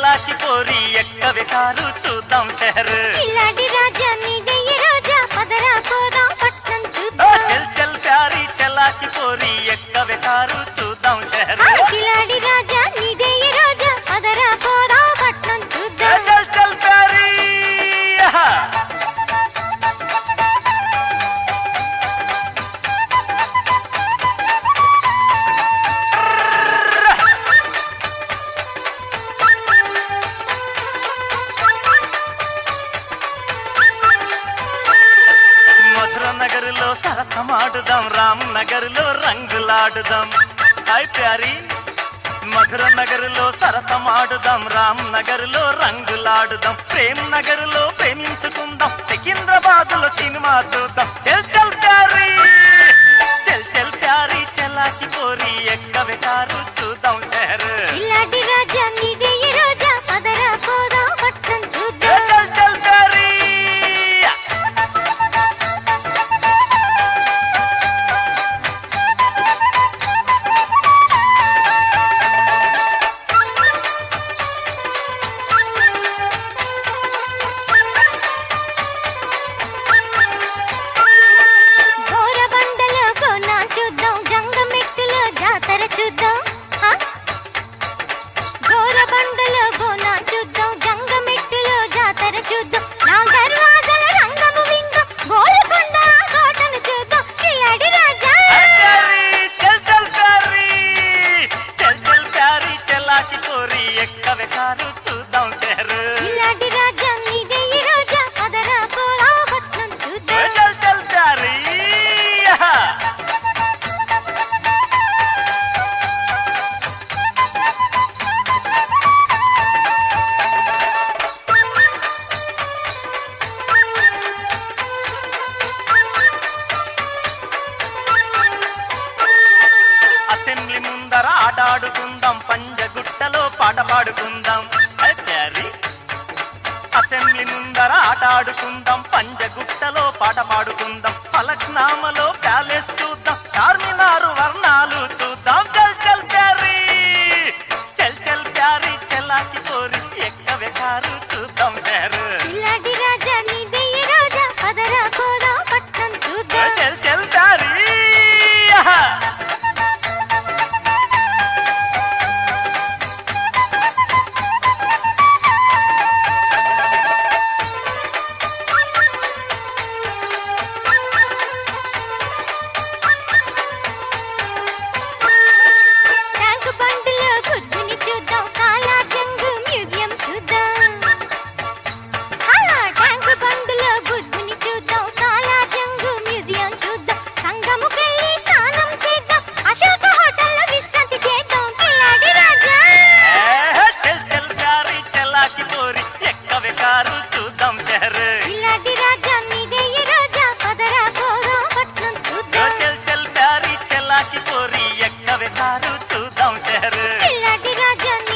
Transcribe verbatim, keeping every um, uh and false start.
చలాకి పోరి ఎక్కవే car చూద్దాం షహర్ కిలాడి రాజా నీదే రాజా పదరా పోదాం పట్నం చూద్దాం చల్ చల్ ప్యారీ చలాకి పోరి ఎక్కవే కారు చూద్దాం షహర్ కిలాడి రాజా నీదే రాజా పదరా పోదాం పట్నం చూద్దాం చల్ చల్ ప్యారీ నగరులో సరసమాడుదాం రామ్ నగరులో రంగులాడుదాం హాయ్ ప్యారీ మధుర నగరులో సరసమాడుదాం రామ్ నగరులో రంగులాడుదాం ప్రేమ్ నగరులో ప్రేమించుకుందాం సికింద్రాబాదులో సినిమా చూద్దాం చల్ చల్ ప్యారీ చల్ చల్ ప్యారీ చలాకి పోరి ఎక్కవే కారు చూద్దాం షహర్ కిలాడి రాజా నీదే రాజా పదరా పోదాం పట్నం చూద్దాం చల్ చల్ ప్యారీ చూద్దాం గోరబండలో గోనా చూద్దాం జంగమెట్టులో జాతర చూద్దాం నాల్ దర్వాజల రంగము విందాం గోల్కొండ కోటను చూద్దాం కిలాడి రాజా చల్ చల్ ప్యారీ చల్ చల్ ప్యారీ చలాకి పోరి ఎక్కవే కారు చూద్దాం షహర్ కిలాడి రాజా నీదే రాజా పదరా పోలా పట్నం చూద్దాం చల్ చల్ ప్యారీ అసెంబ్లీ ముందర ఆటాడుకుందాం పంజగుట్టలో పాట పాడుకుందాం ప్యారీ అసెంబ్లీ ముందర ఆటాడుకుందాం పంజగుట్టలో పాట పాడుకుందాం ఫలక్నామలో ప్యాలెస్ చూద్దాం చార్మినారు వర్ణాలు చూద్దాం చల్ చల్ ప్యారీ చల్ చల్ ప్యారీ చలాకి పోరి ఎక్కవే కారు చూద్దాం షహర్ కిలాడి రాజా నీదే రాజా పదరా పోదాం పట్నం చూద్దాం చల్ చల్ ప్యారీ ట్యాంక్ బండ్లో బుద్ధుని చూద్దాం సాలార్జంగ్ మ్యూజియం చూద్దాం ట్యాంక్ బండ్లో బుద్ధుని చూద్దాం సాలార్జంగ్ మ్యూజియం చూద్దాం సంగముకెళ్ళి స్నానం చేద్దాం అశోక హోటల్లో విశ్రాంతి చేద్దాం కిలాడి రాజా చల్ చల్ ప్యారీ చలాకి పోరి ఎక్కవే కారు చూద్దాం షహర్ కిలాడి రాజా నీదే రాజా పదరా పోదాం పట్నం చూద్దాం చల్ చల్ ప్యారీ చలాకి పోరి ఎక్కవే కారు చూద్దాం షహర్ కిలాడి రాజా